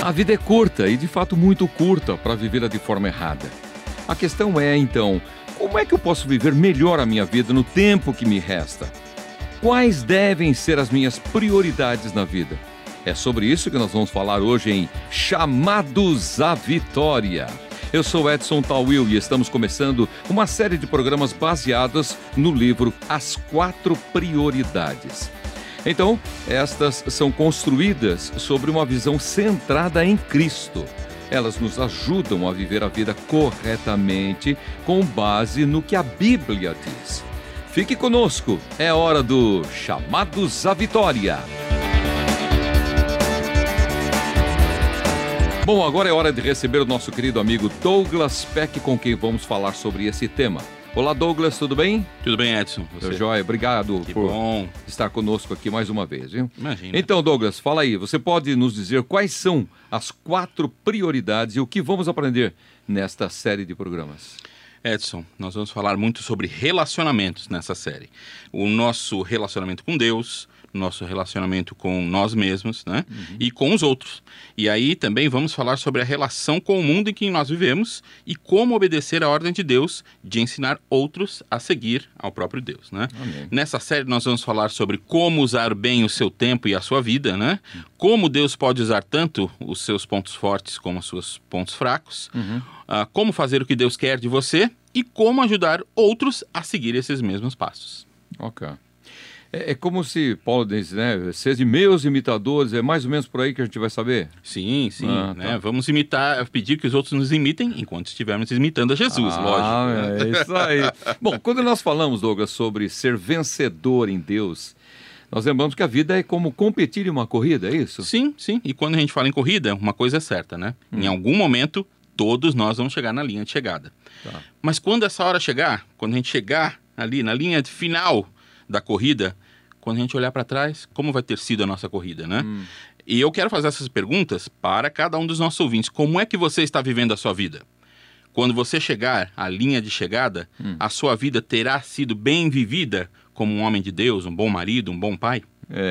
A vida é curta e, de fato, muito curta para vivê-la de forma errada. A questão é, então, como é que eu posso viver melhor a minha vida no tempo que me resta? Quais devem ser as minhas prioridades na vida? É sobre isso que nós vamos falar hoje em Chamados à Vitória. Eu sou Edson Tawil e estamos começando uma série de programas baseados no livro As 4 Prioridades. Então, estas são construídas sobre uma visão centrada em Cristo. Elas nos ajudam a viver a vida corretamente com base no que a Bíblia diz. Fique conosco, é hora do Chamados à Vitória. Bom, agora é hora de receber o nosso querido amigo Douglas Peck, com quem vamos falar sobre esse tema. Olá, Douglas, tudo bem? Tudo bem, Edson. Você? Joia, obrigado por estar conosco aqui mais uma vez, viu? Imagina. Então, Douglas, fala aí, você pode nos dizer quais são as 4 prioridades e o que vamos aprender nesta série de programas? Edson, nós vamos falar muito sobre relacionamentos nessa série. O nosso relacionamento com Deus, nosso relacionamento com nós mesmos, né? E com os outros. E aí também vamos falar sobre a relação com o mundo em que nós vivemos e como obedecer à ordem de Deus de ensinar outros a seguir ao próprio Deus, né? Amém. Nessa série nós vamos falar sobre como usar bem o seu tempo e a sua vida, né? Como Deus pode usar tanto os seus pontos fortes como os seus pontos fracos. Como fazer o que Deus quer de você e como ajudar outros a seguir esses mesmos passos. Ok. É como se Paulo diz, né? Sejam meus imitadores, é mais ou menos por aí que a gente vai saber? Sim, né? Tá. Vamos pedir que os outros nos imitem enquanto estivermos imitando a Jesus, lógico. É isso aí. Bom, quando nós falamos, Douglas, sobre ser vencedor em Deus, nós lembramos que a vida é como competir em uma corrida, é isso? Sim. E quando a gente fala em corrida, uma coisa é certa, né? Em algum momento, todos nós vamos chegar na linha de chegada. Tá. Mas quando essa hora chegar, quando a gente chegar ali na linha final da corrida, quando a gente olhar para trás, como vai ter sido a nossa corrida, né? E eu quero fazer essas perguntas para cada um dos nossos ouvintes. Como é que você está vivendo a sua vida? Quando você chegar à linha de chegada, a sua vida terá sido bem vivida como um homem de Deus, um bom marido, um bom pai?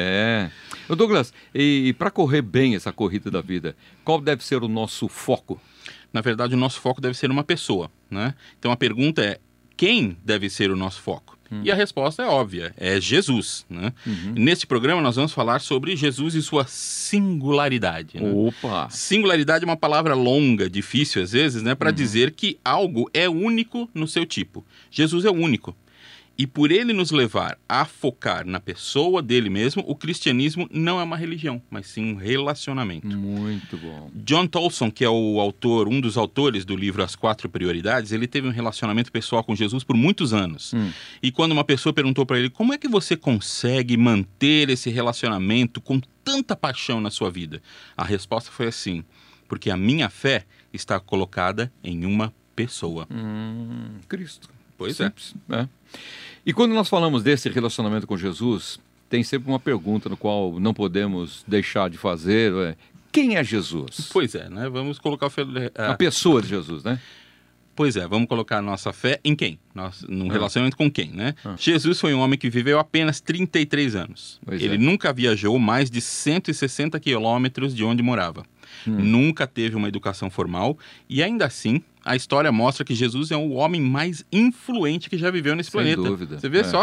Ô Douglas, e para correr bem essa corrida da vida, qual deve ser o nosso foco? Na verdade, o nosso foco deve ser uma pessoa, né? Então a pergunta é, quem deve ser o nosso foco? E a resposta é óbvia, é Jesus, né? Neste programa nós vamos falar sobre Jesus e sua singularidade, né? Opa! Singularidade é uma palavra longa, difícil às vezes, né? Para dizer que algo é único no seu tipo. Jesus é único. E por ele nos levar a focar na pessoa dele mesmo, o cristianismo não é uma religião, mas sim um relacionamento. Muito bom. John Tolson, que é um dos autores do livro As 4 Prioridades, ele teve um relacionamento pessoal com Jesus por muitos anos. E quando uma pessoa perguntou para ele, como é que você consegue manter esse relacionamento com tanta paixão na sua vida? A resposta foi assim, porque a minha fé está colocada em uma pessoa. Cristo. Pois Simples, é. E quando nós falamos desse relacionamento com Jesus, tem sempre uma pergunta no qual não podemos deixar de fazer, quem é Jesus? Pois é, né? Vamos colocar a pessoa de Jesus, né? Pois é, vamos colocar a nossa fé em quem? Num relacionamento com quem, né? Jesus foi um homem que viveu apenas 33 anos. Ele nunca viajou mais de 160 quilômetros de onde morava. Nunca teve uma educação formal e ainda assim a história mostra que Jesus é o homem mais influente que já viveu nesse planeta. Sem dúvida. Você vê só?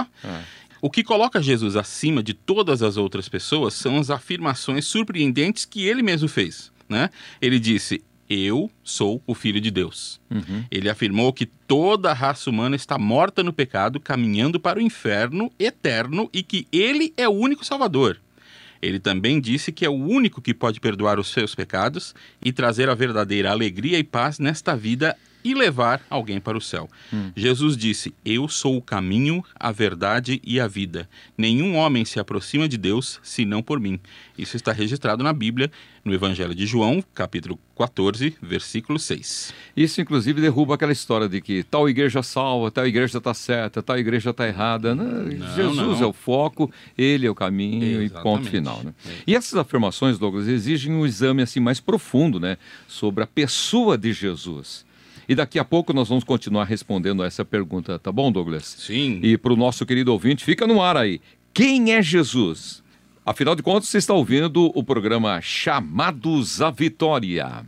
O que coloca Jesus acima de todas as outras pessoas são as afirmações surpreendentes que ele mesmo fez, né? Ele disse, eu sou o Filho de Deus. Ele afirmou que toda a raça humana está morta no pecado, caminhando para o inferno eterno e que ele é o único Salvador. Ele também disse que é o único que pode perdoar os seus pecados e trazer a verdadeira alegria e paz nesta vida e levar alguém para o céu. Jesus disse, eu sou o caminho, a verdade e a vida. Nenhum homem se aproxima de Deus senão por mim. Isso está registrado na Bíblia, no Evangelho de João, capítulo 14, versículo 6. Isso, inclusive, derruba aquela história de que tal igreja salva, tal igreja está certa, tal igreja está errada. Não, Jesus é o foco, ele é o caminho. Exatamente. E ponto final. Né? E essas afirmações, Douglas, exigem um exame assim, mais profundo, né, sobre a pessoa de Jesus. E daqui a pouco nós vamos continuar respondendo a essa pergunta, tá bom, Douglas? Sim. E para o nosso querido ouvinte, fica no ar aí. Quem é Jesus? Afinal de contas, você está ouvindo o programa Chamados à Vitória.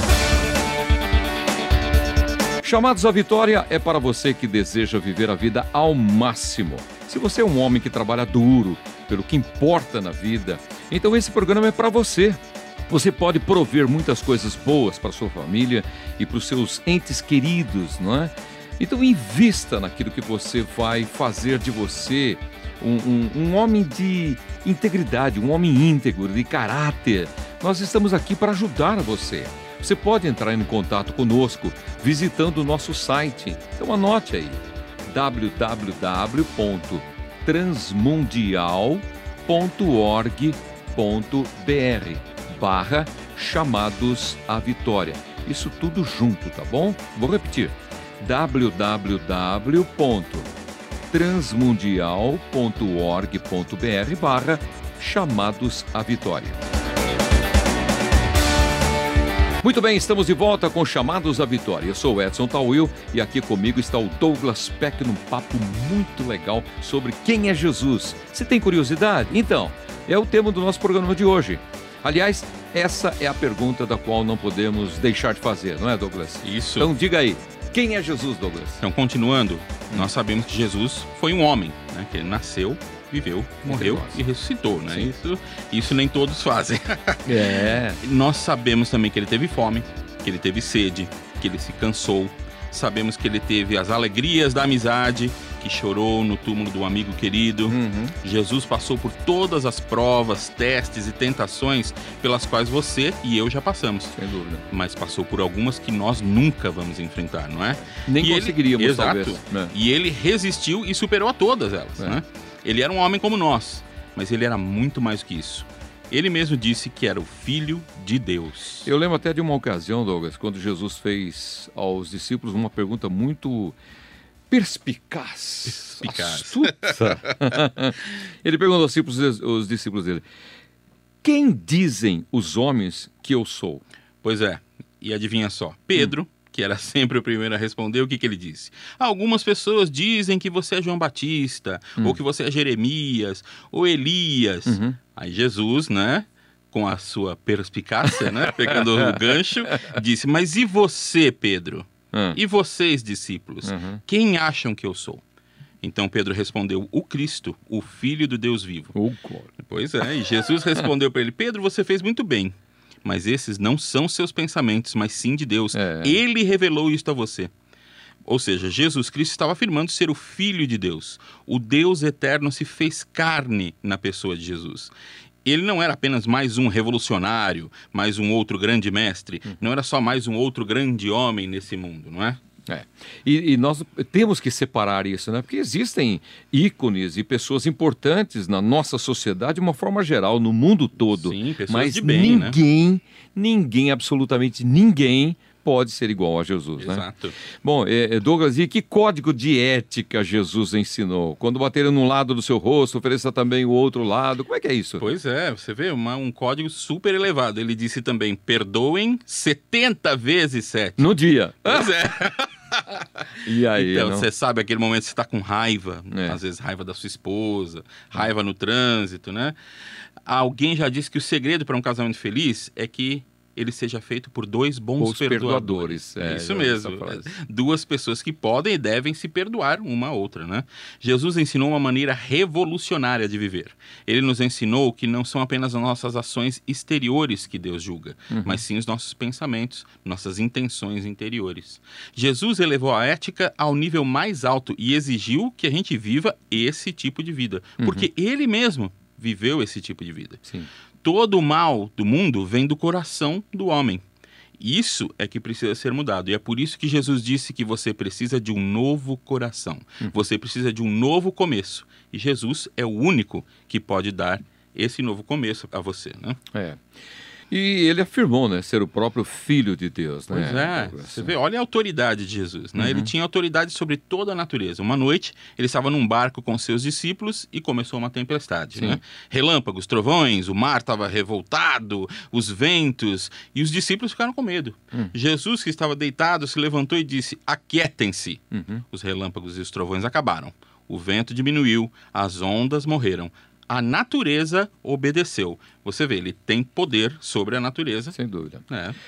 Chamados à Vitória é para você que deseja viver a vida ao máximo. Se você é um homem que trabalha duro pelo que importa na vida, então esse programa é para você. Você pode prover muitas coisas boas para sua família e para os seus entes queridos, não é? Então invista naquilo que você vai fazer de você um homem de integridade, um homem íntegro, de caráter. Nós estamos aqui para ajudar você. Você pode entrar em contato conosco visitando o nosso site. Então anote aí, www.transmundial.org.br/chamados à vitória. Isso tudo junto, tá bom? Vou repetir, www.transmundial.org.br/chamados à vitória. Muito bem, estamos de volta com Chamados à Vitória. Eu sou o Edson Tawil e aqui comigo está o Douglas Peck num papo muito legal sobre quem é Jesus. Você tem curiosidade? Então, é o tema do nosso programa de hoje. Aliás, essa é a pergunta da qual não podemos deixar de fazer, não é, Douglas? Isso. Então diga aí, quem é Jesus, Douglas? Então, continuando, nós sabemos que Jesus foi um homem, né? Que ele nasceu, viveu, morreu e ressuscitou, né? Isso nem todos fazem. Nós sabemos também que ele teve fome, que ele teve sede, que ele se cansou. Sabemos que ele teve as alegrias da amizade, que chorou no túmulo do amigo querido. Jesus passou por todas as provas, testes e tentações pelas quais você e eu já passamos. Sem dúvida. Mas passou por algumas que nós nunca vamos enfrentar, não é? Nem conseguiríamos, exato, talvez. E ele resistiu e superou a todas elas, né? Ele era um homem como nós, mas ele era muito mais do que isso. Ele mesmo disse que era o Filho de Deus. Eu lembro até de uma ocasião, Douglas, quando Jesus fez aos discípulos uma pergunta muito perspicaz. Astuta. Ele perguntou aos discípulos dele: quem dizem os homens que eu sou? Pois é, e adivinha só, Pedro, que era sempre o primeiro a responder, o que ele disse? Algumas pessoas dizem que você é João Batista, ou que você é Jeremias, ou Elias. Aí Jesus, né, com a sua perspicácia, né, pegando o gancho, disse: mas e você, Pedro? E vocês, discípulos? Quem acham que eu sou? Então Pedro respondeu: o Cristo, o Filho do Deus vivo. Pois é, e Jesus respondeu para ele: Pedro, você fez muito bem. Mas esses não são seus pensamentos, mas sim de Deus. Ele revelou isto a você. Ou seja, Jesus Cristo estava afirmando ser o Filho de Deus. O Deus eterno se fez carne na pessoa de Jesus. Ele não era apenas mais um revolucionário, mais um outro grande mestre. Não era só mais um outro grande homem nesse mundo, não é? E nós temos que separar isso, né? Porque existem ícones e pessoas importantes na nossa sociedade de uma forma geral, no mundo todo. Sim, pessoas mas de bem, ninguém, absolutamente ninguém pode ser igual a Jesus, né? Exato. Bom, Douglas, e que código de ética Jesus ensinou? Quando baterem num lado do seu rosto, ofereça também o outro lado. Como é que é isso? Pois é, você vê, um código super elevado. Ele disse também: perdoem 70 vezes 7. No dia. Pois é. E aí, então, você sabe aquele momento que você está com raiva, às vezes raiva da sua esposa, raiva no trânsito, né? Alguém já disse que o segredo para um casamento feliz é que ele seja feito por dois bons perdoadores. Isso mesmo. Duas pessoas que podem e devem se perdoar uma a outra, né? Jesus ensinou uma maneira revolucionária de viver. Ele nos ensinou que não são apenas as nossas ações exteriores que Deus julga, mas sim os nossos pensamentos, nossas intenções interiores. Jesus elevou a ética ao nível mais alto e exigiu que a gente viva esse tipo de vida, porque ele mesmo viveu esse tipo de vida. Sim. Todo o mal do mundo vem do coração do homem. Isso é que precisa ser mudado. E é por isso que Jesus disse que você precisa de um novo coração. Você precisa de um novo começo. E Jesus é o único que pode dar esse novo começo a você, né? E ele afirmou, né, ser o próprio Filho de Deus, né? Pois você vê, olha a autoridade de Jesus, né? Ele tinha autoridade sobre toda a natureza. Uma noite, ele estava num barco com seus discípulos e começou uma tempestade, né? Relâmpagos, trovões, o mar estava revoltado, os ventos, e os discípulos ficaram com medo. Jesus, que estava deitado, se levantou e disse: aquietem-se. Os relâmpagos e os trovões acabaram. O vento diminuiu, as ondas morreram. A natureza obedeceu. Você vê, ele tem poder sobre a natureza. Sem dúvida.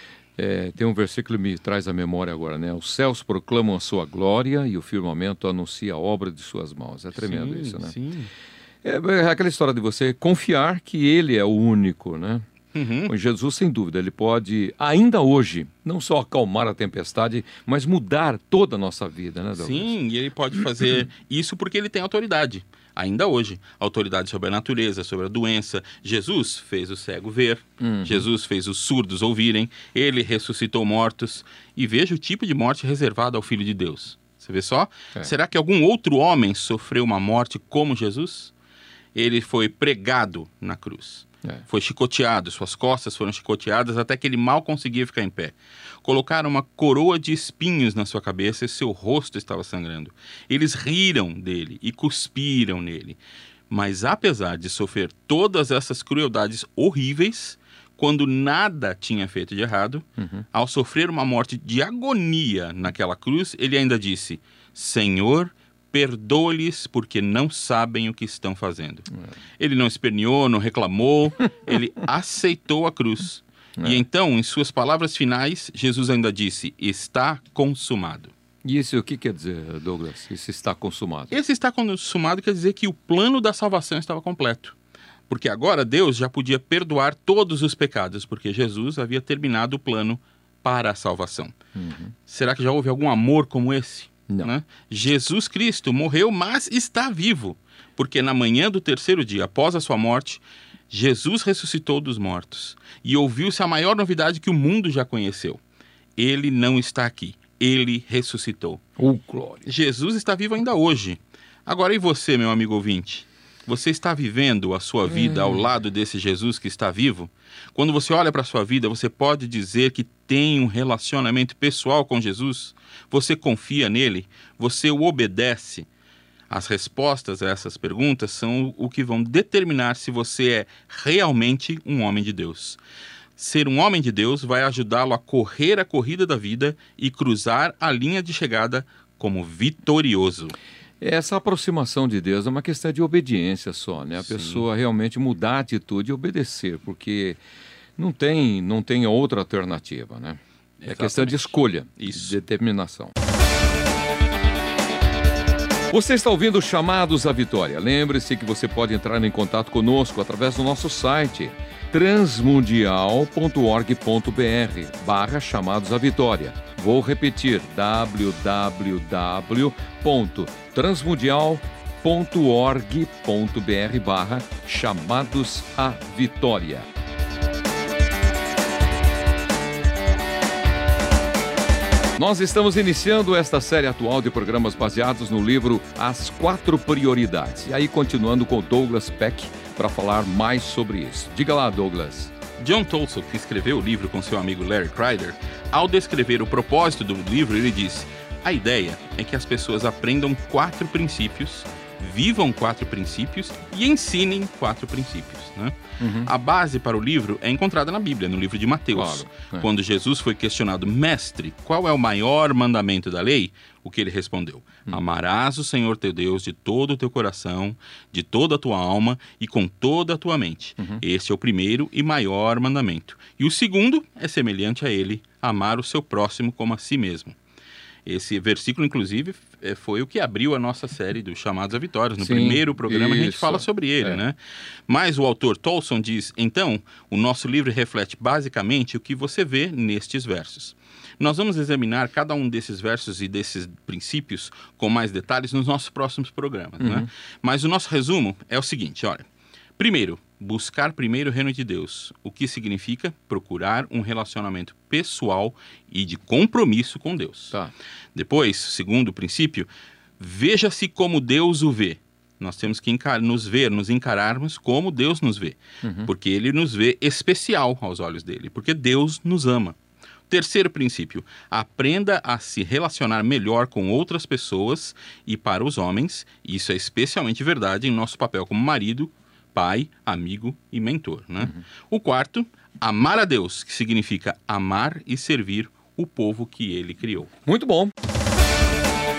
É. Tem um versículo que me traz à memória agora, né? Os céus proclamam a sua glória e o firmamento anuncia a obra de suas mãos. É tremendo isso, né? Sim. É aquela história de você confiar que ele é o único, né? Uhum. Jesus, sem dúvida, ele pode, ainda hoje, não só acalmar a tempestade, mas mudar toda a nossa vida, né, Douglas? Sim, e ele pode fazer isso porque ele tem autoridade. Ainda hoje, autoridade sobre a natureza, sobre a doença. Jesus fez o cego ver, Jesus fez os surdos ouvirem, ele ressuscitou mortos. E veja o tipo de morte reservada ao Filho de Deus. Você vê só? Será que algum outro homem sofreu uma morte como Jesus? Ele foi pregado na cruz. Foi chicoteado, suas costas foram chicoteadas até que ele mal conseguia ficar em pé. Colocaram uma coroa de espinhos na sua cabeça e seu rosto estava sangrando. Eles riram dele e cuspiram nele. Mas apesar de sofrer todas essas crueldades horríveis, quando nada tinha feito de errado, ao sofrer uma morte de agonia naquela cruz, ele ainda disse: Senhor, perdoa-lhes porque não sabem o que estão fazendo. Ele não esperneou, não reclamou, ele aceitou a cruz. E então, em suas palavras finais, Jesus ainda disse: está consumado. E isso o que quer dizer, Douglas? Isso está consumado? Esse está consumado quer dizer que o plano da salvação estava completo. Porque agora Deus já podia perdoar todos os pecados, porque Jesus havia terminado o plano para a salvação. Será que já houve algum amor como esse? Não. Né? Jesus Cristo morreu, mas está vivo, porque na manhã do terceiro dia, após a sua morte, Jesus ressuscitou dos mortos. E ouviu-se a maior novidade que o mundo já conheceu. Ele não está aqui, ele ressuscitou. Glória. Jesus está vivo ainda hoje. Agora, e você, meu amigo ouvinte? Você está vivendo a sua vida ao lado desse Jesus que está vivo? Quando você olha para a sua vida, você pode dizer que tem um relacionamento pessoal com Jesus? Você confia nele? Você o obedece? As respostas a essas perguntas são o que vão determinar se você é realmente um homem de Deus. Ser um homem de Deus vai ajudá-lo a correr a corrida da vida e cruzar a linha de chegada como vitorioso. Essa aproximação de Deus é uma questão de obediência só, né? A pessoa realmente mudar a atitude e obedecer, porque não tem outra alternativa, né? É questão de escolha, de determinação. Você está ouvindo Chamados à Vitória. Lembre-se que você pode entrar em contato conosco através do nosso site transmundial.org.br/Chamados à Vitória. Vou repetir, www.transmundial.org.br/Chamados à Vitória. Nós estamos iniciando esta série atual de programas baseados no livro As 4 Prioridades. E aí, continuando com Douglas Peck para falar mais sobre isso. Diga lá, Douglas. John Tolson, que escreveu o livro com seu amigo Larry Kreider, ao descrever o propósito do livro, ele disse: a ideia é que as pessoas aprendam 4 princípios, vivam 4 princípios e ensinem 4 princípios, né? A base para o livro é encontrada na Bíblia, no livro de Mateus. Claro. Quando Jesus foi questionado: mestre, qual é o maior mandamento da lei? O que ele respondeu: amarás o Senhor teu Deus de todo o teu coração, de toda a tua alma e com toda a tua mente. Este é o primeiro e maior mandamento. E o segundo é semelhante a ele: amar o seu próximo como a si mesmo. Esse versículo, inclusive, foi o que abriu a nossa série dos Chamados à Vitória. No primeiro programa a gente fala sobre ele, né? Mas o autor Tolson diz: então, o nosso livro reflete basicamente o que você vê nestes versos. Nós vamos examinar cada um desses versos e desses princípios com mais detalhes nos nossos próximos programas, né? Mas o nosso resumo é o seguinte, olha. Primeiro, buscar primeiro o reino de Deus, o que significa procurar um relacionamento pessoal e de compromisso com Deus. Depois, segundo princípio, veja-se como Deus o vê. Nós temos que nos encararmos como Deus nos vê, porque Ele nos vê especial aos olhos dele, porque Deus nos ama. Terceiro princípio, aprenda a se relacionar melhor com outras pessoas e para os homens. Isso é especialmente verdade em nosso papel como marido, pai, amigo e mentor, né? O quarto, amar a Deus, que significa amar e servir o povo que ele criou. Muito bom.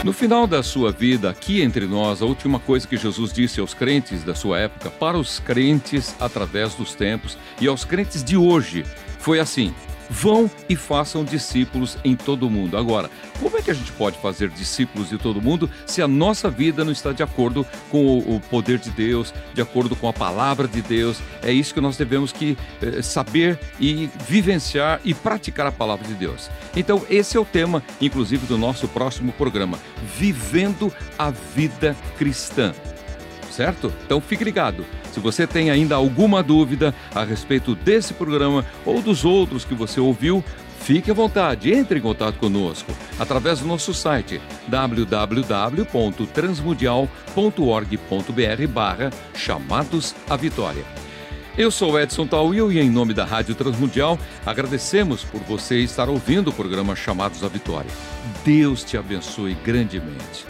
No final da sua vida, aqui entre nós, a última coisa que Jesus disse aos crentes da sua época, para os crentes através dos tempos e aos crentes de hoje, foi assim: vão e façam discípulos em todo o mundo. Agora, como é que a gente pode fazer discípulos de todo mundo se a nossa vida não está de acordo com o poder de Deus, de acordo com a palavra de Deus? É isso que nós devemos saber e vivenciar e praticar a palavra de Deus. Então, esse é o tema, inclusive, do nosso próximo programa, Vivendo a Vida Cristã. Certo? Então fique ligado. Se você tem ainda alguma dúvida a respeito desse programa ou dos outros que você ouviu, fique à vontade, entre em contato conosco através do nosso site www.transmundial.org.br/chamados à vitória. Eu sou Edson Tawil e em nome da Rádio Transmundial, agradecemos por você estar ouvindo o programa Chamados à Vitória. Deus te abençoe grandemente.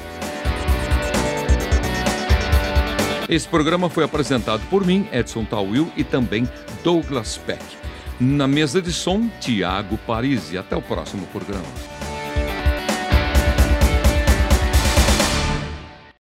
Esse programa foi apresentado por mim, Edson Tawil, e também Douglas Peck. Na mesa de som, Tiago Parisi. Até o próximo programa.